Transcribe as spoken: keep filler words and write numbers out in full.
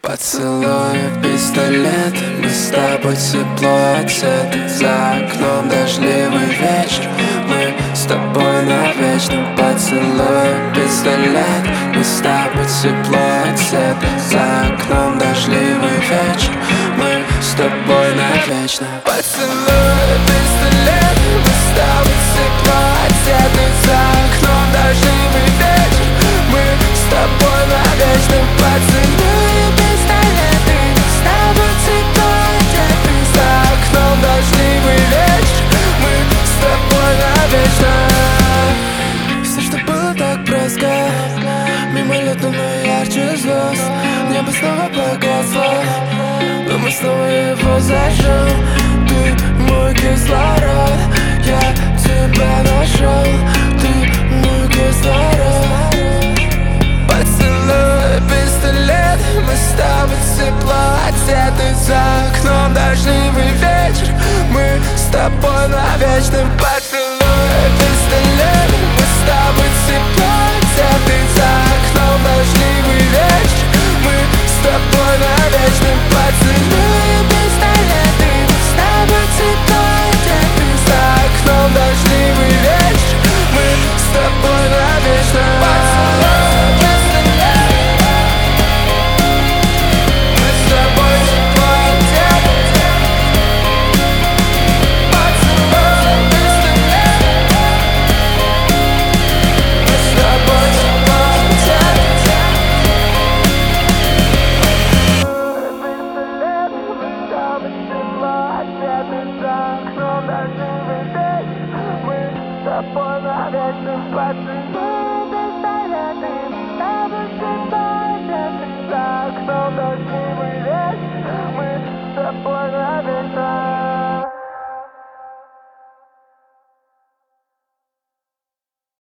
Поцелуй, пистолет, мы с тобой тепло одеты. За окном дождливый вечер, мы с тобой навечно. Поцелуй, пистолет, мы с тобой тепло одеты. За окном дождливый вечер, мы с тобой навечно. Поцелуй, пистолет, мы с тобой тепло одеты. За окном дождливый вечер, мы с тобой навечно. Поцелуй, пистолет, мы с тобой тепло одеты. За окном дождливый вечер, мы с тобой навечно. Все, что было так просто, мимолетно, но ярче звезд. Небо снова погасло, но мы снова его зажжем. Ты мой кислород, я тебя нашел. Ты мой кислород. Поцелуй, пистолет, мы с тобой тепло одеты. За окном дождливый вечер, мы с тобой навечно. Поцелуй, пистолет, мы с тобой тепло одеты. За окном дождливый вечер, мы с тобой навечно. Поцелуй, пистолет, мы с тобой тепло одеты. За окном дождливый вечер, мы с тобой навечно. Поцелуй, пистолет, мы с тобой тепло одеты. За окном дождливый вечер, мы с тобой навечно.